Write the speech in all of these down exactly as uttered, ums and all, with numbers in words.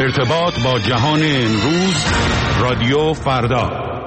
ارتباط با جهان امروز، رادیو فردا.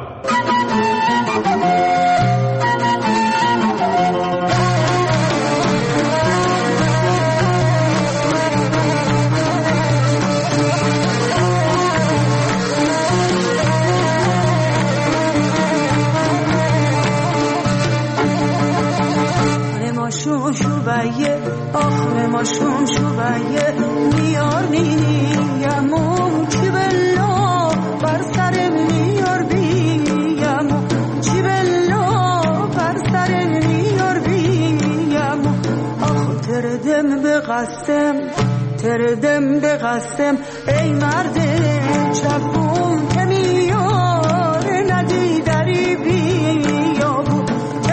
شوبایه آخر ماشون شوبایه میار میامو چی بلا بر سر میار بیامو چی بلا بر سر میار بیامو آخ تردم به قسم تردم به قسم ای مرد جوون که میار ندی دری بیامو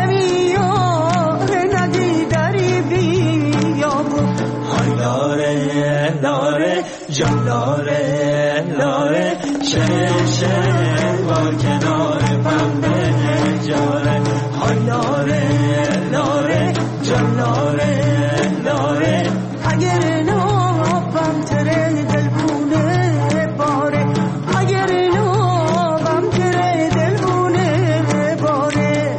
لاره لاره جان لاره لاره شهر شهر با کنار پنبه جاره های لاره لاره جان لاره لاره اگر نابم تره دلبونه باره اگر نابم تره دلبونه باره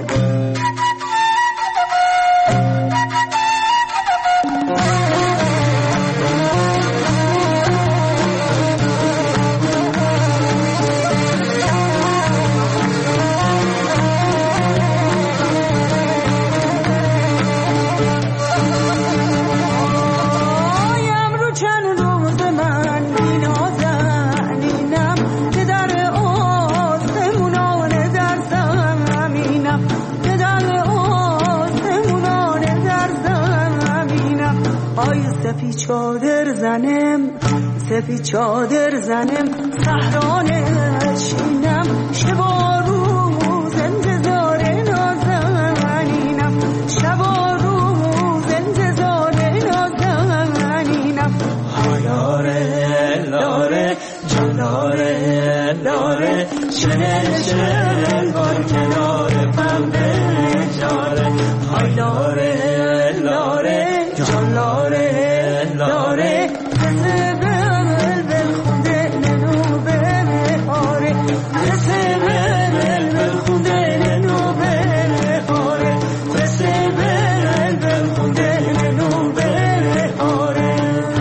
سپی چادر زنم سپی چادر زنم سهران شینم شب و روز انتظار نازنینم شب و روز انتظار نازنینم لاره لاره جان لاره لاره شهر شهر بار کنار پنبه جاره های لاره لاره جان لاره لاره کسی بل بل خونده ننو بره آره کسی بل بل خونده ننو بره آره کسی بل بل خونده ننو بره آره.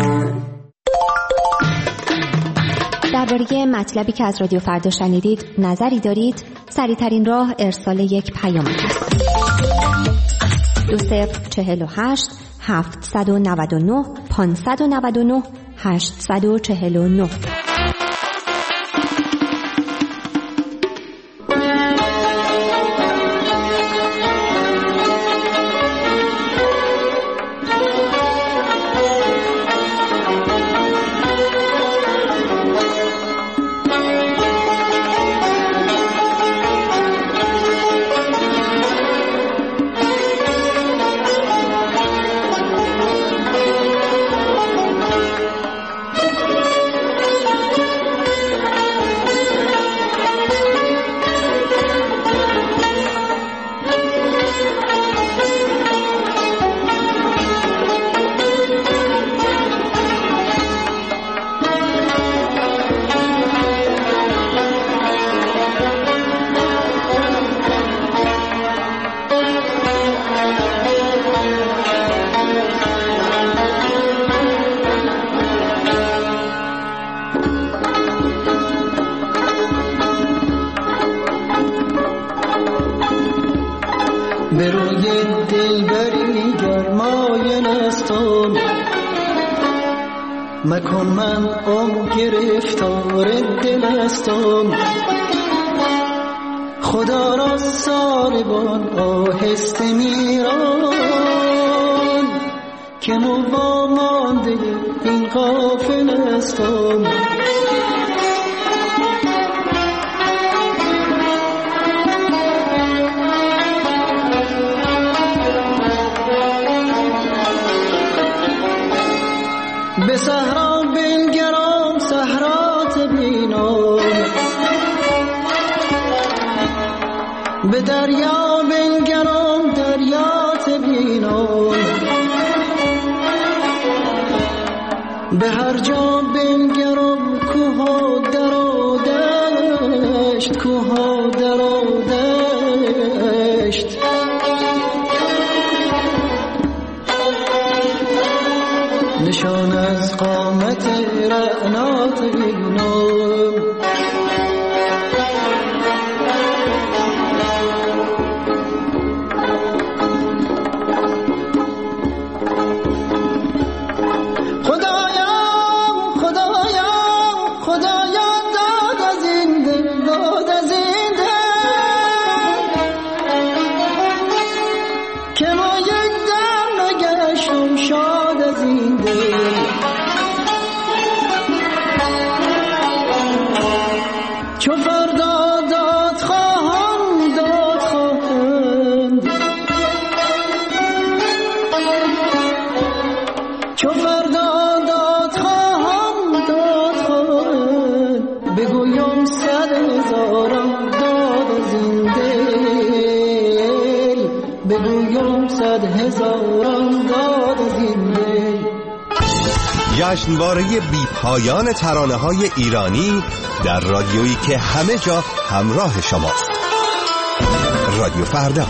درباره مطلبی که از رادیو فردا شنیدید نظری دارید؟ سریع‌ترین راه ارسال یک پیام است. دو صفر چهل و هشت هفتصد و نود و نه پانصد و نود و نه هشتصد و چهل و نه. به روی دلبری گرمای نستم مکن من ام گرفتار دلستم خدا را ساربان آهسته میران که مو مانده این غافل استم به صحرا بنگرام صحرات بینم به دریا بنگرام دریات بینم به هر جا بنگرام دشت کوها در و دشت نشان از قامت رعنات بینم جشنواره بی پایان ترانه‌های ایرانی در رادیویی که همه جا همراه شماست. رادیو فردا.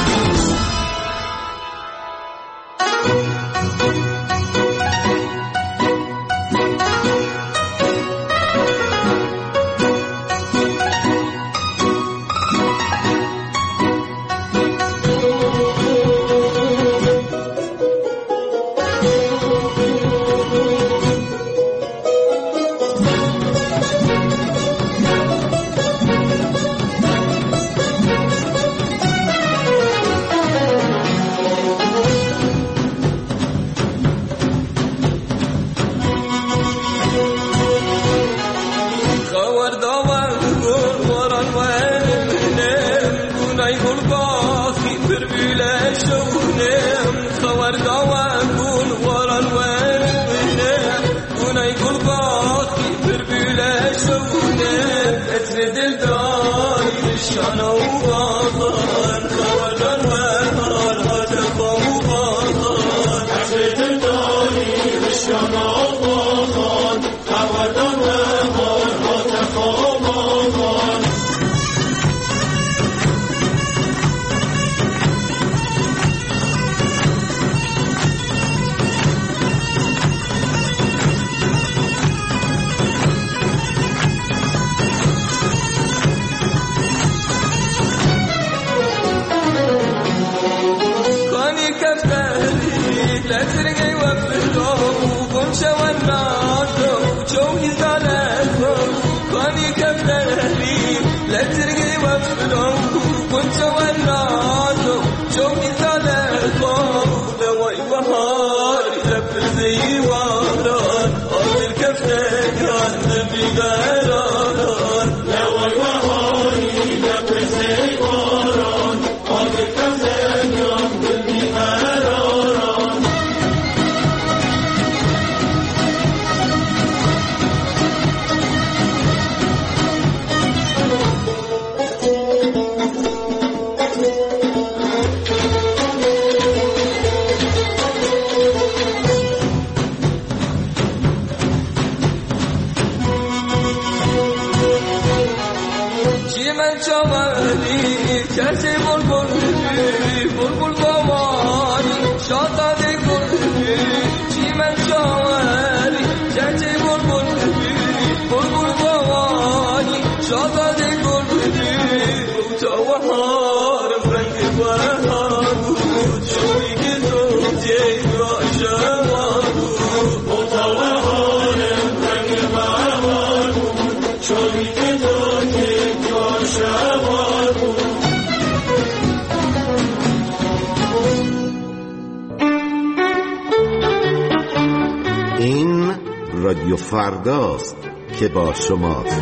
این رادیو فرداست که با شماست.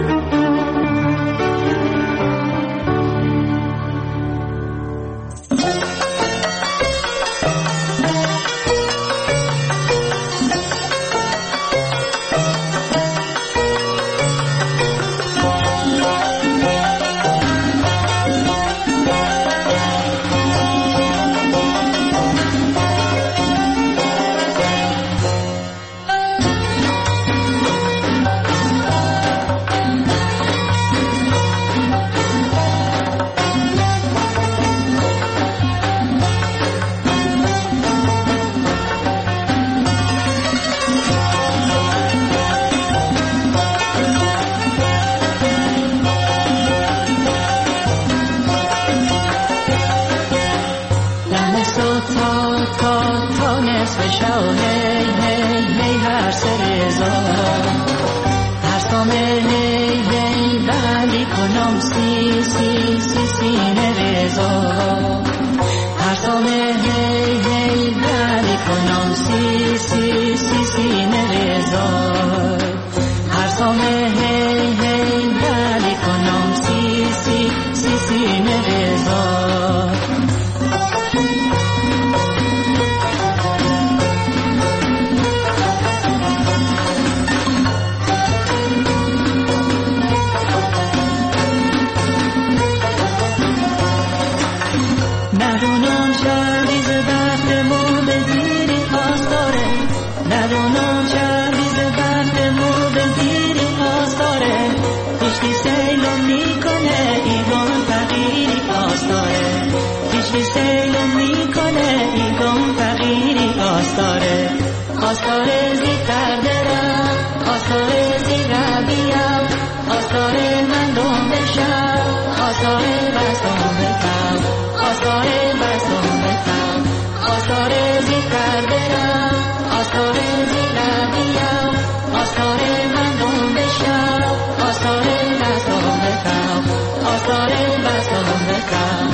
آثار زیر بیام آثار من دم بشم آثار بستم بکم آثار بستم بکم آثار زیر برم آثار زیر بیام آثار من دم بشم آثار بستم بکم آثار بستم بکم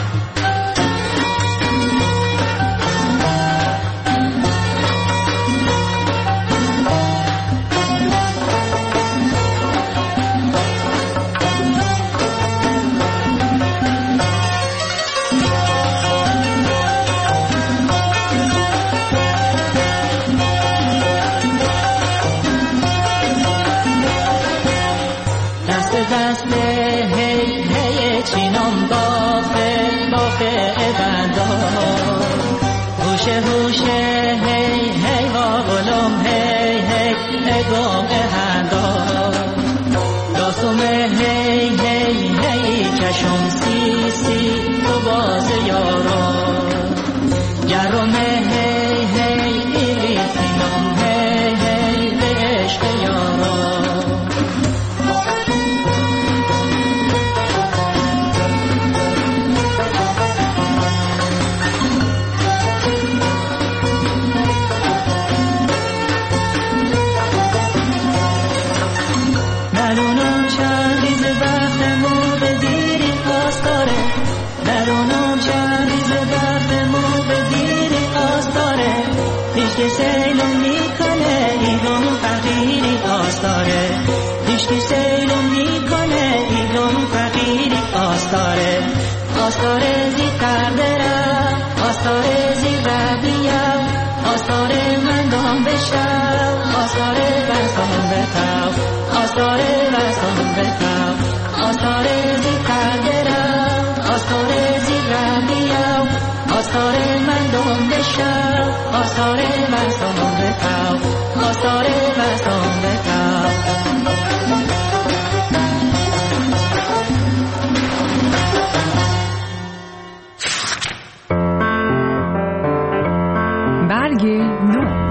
هوشه هوشه هی هی واغلم هی هی اگام اهندا داستم هی هی هی چشم سی سی تو باز یاران گرم هی هی ایلی تینم هی هی به عشق یاران سیلم میکنه ایلون فقیری آستاره هیچکی سیلم میکنه ایلون فقیری آستاره آستاره زیتر برم آستاره زیر بیم آستاره من دام بشم آستاره بستم بکم آستاره بستم بکم آستاره زیتر برم آستاره زیر بیم آستاره من دام بشم آستاره بستم بکم آستاره بستم بکم برگ نو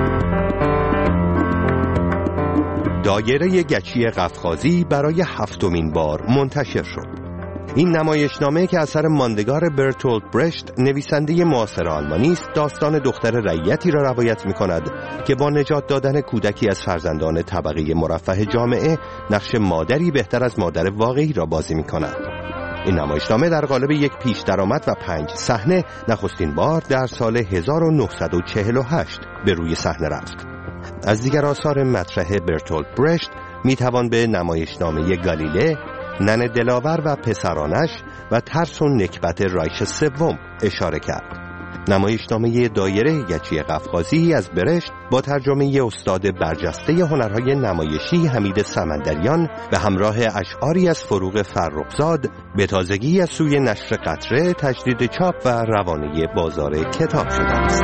دایره گچی قفقازی برای هفتمین بار منتشر شد. این نمایشنامه که اثر ماندگار برتولت برشت نویسنده معاصر آلمانی است داستان دختر رعیتی را روایت می‌کند که با نجات دادن کودکی از فرزندان طبقه مرفه جامعه نقش مادری بهتر از مادر واقعی را بازی می‌کند. این نمایشنامه در قالب یک پیش درآمد و پنج صحنه نخستین بار در سال هزار و نهصد و چهل و هشت به روی صحنه رفت. از دیگر آثار مطرح برتولت برشت می‌توان به نمایشنامه گالیله، نن دلاور و پسرانش و ترس و نکبت رایش سوم اشاره کرد. نمایشنامه دایره گچی قفقازی از برشت با ترجمه استاد برجسته هنرهای نمایشی حمید سمندریان به همراه اشعاری از فروغ فرخزاد به تازگی از سوی نشر قطره تجدید چاپ و روانه بازار کتاب شده است.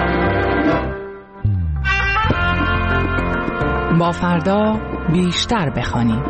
با فردا بیشتر بخوانیم.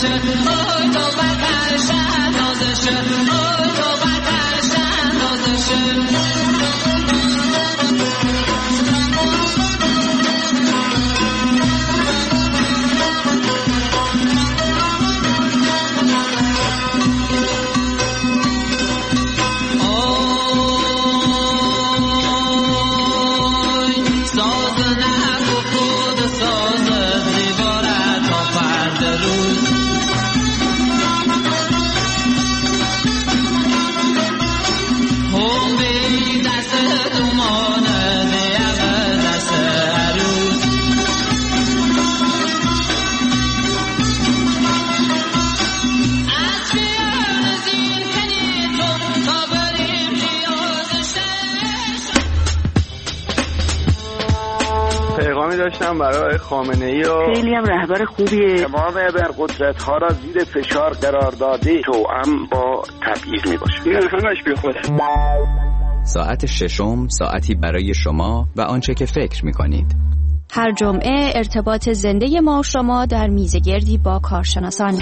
داشتم برای خامنه‌ای و خیلی هم رهبر خوبیه. تمام ابرقدرت‌ها را زیر فشار قرار داده توأم با تبعیض میباشه. این همش بی خوده. ساعت ششم ساعتی برای شما و آنچه که فکر میکنید. هر جمعه ارتباط زنده ما و شما در میزگردی با کارشناسان.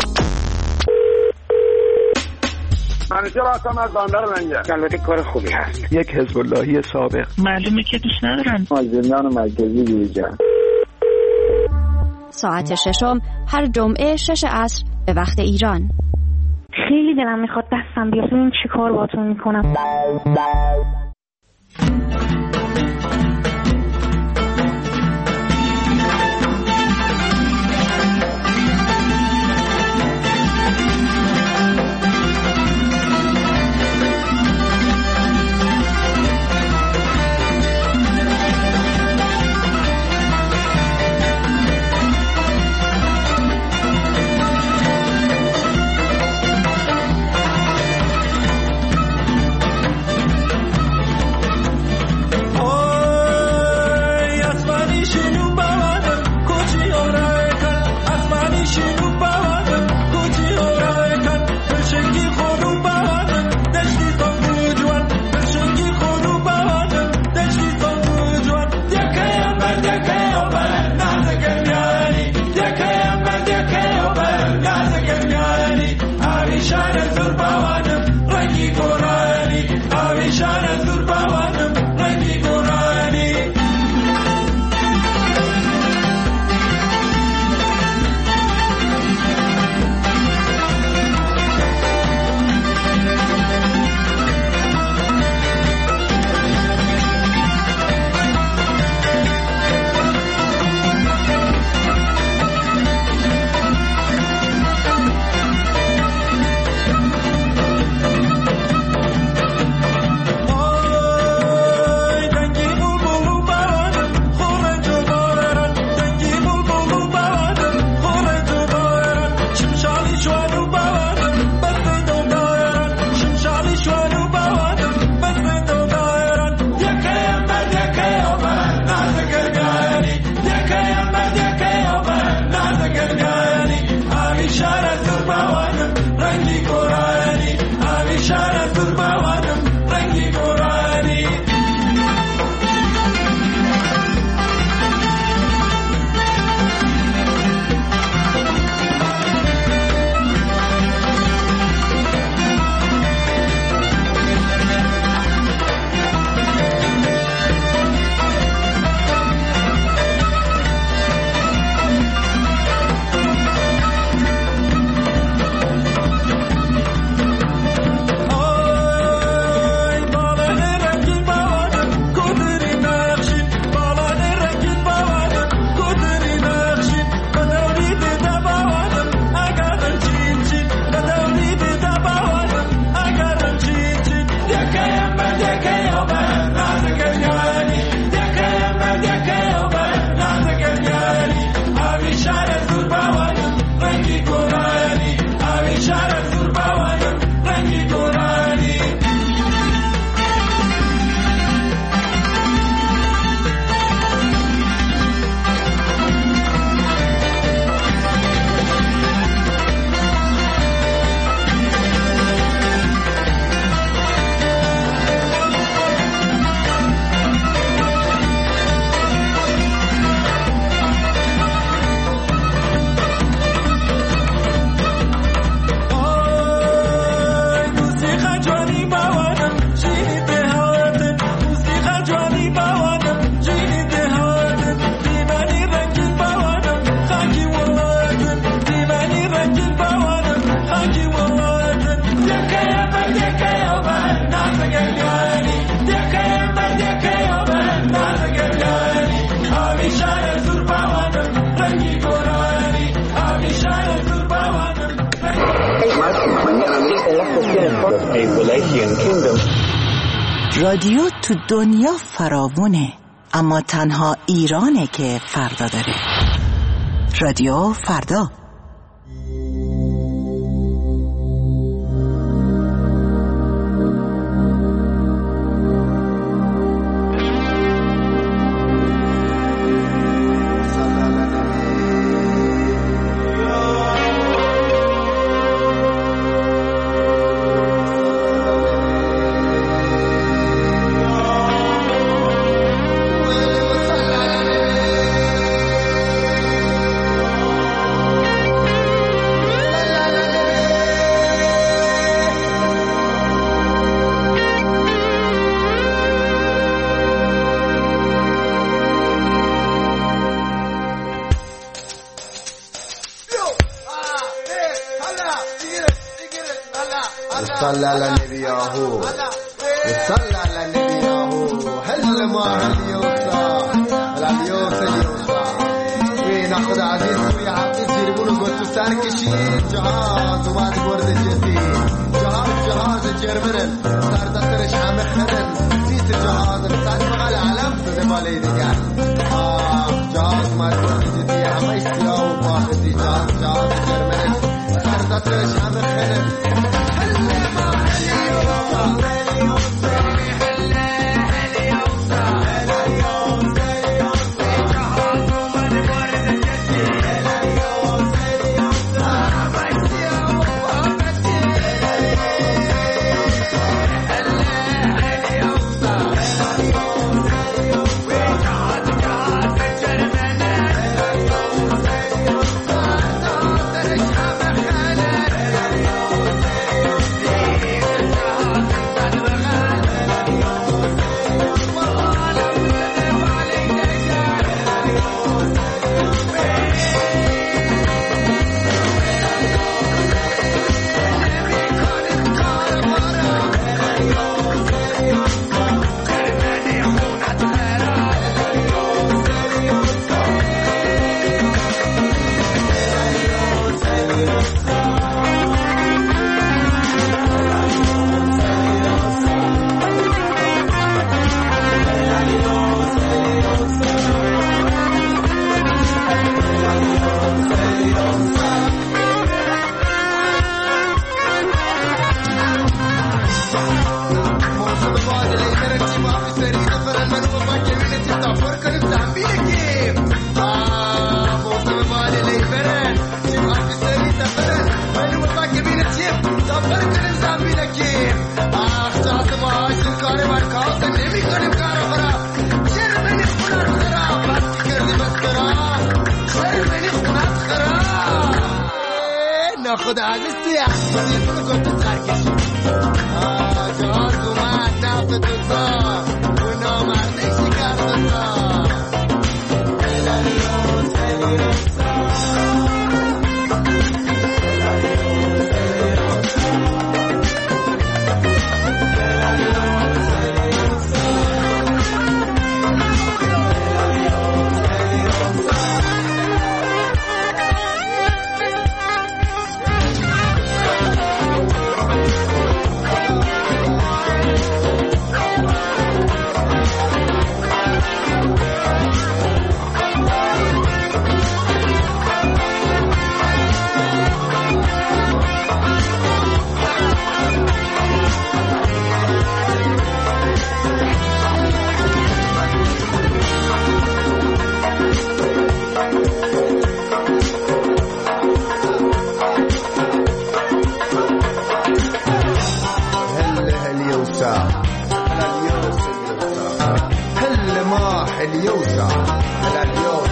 منیجر هستم از بندر منجر. البته کار خوبی هست. یک حزب اللهی سابق. معلومه که دوست ندارن. از زندان مرکزی بیرون. ساعت ششم هر جمعه شش عصر به وقت ایران. خیلی دلم میخواد دستم بیاد ببینم چی کار باهاتون میکنم. رادیو تو دنیا فراوونه، اما تنها ایرانه که فردا داره. رادیو فردا. صلى على النبي ياهو صلى على النبي ياهو هل ما هل يوصى هل يوصى يوصى وين اخذ عزيز ويا عزيز يربون قلت سار كشي جهاز وما تورد جدي جهاز جهاز جرمن صار دكتور شام خدن نيت جهاز صار بغل علم تبالي ديال اه جهاز ما تورد جدي هم يسلاو باخذ جهاز جهاز جرمن صار دكتور شام خدن خدا عزیز توی اخباری رو گفت ترکشی آه جهاز اومد نفت دوزا و نامرده شکر دوزا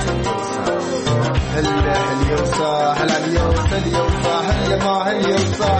هل هل يوصى هل هل يوصى اليوصى هل ما هل يوصى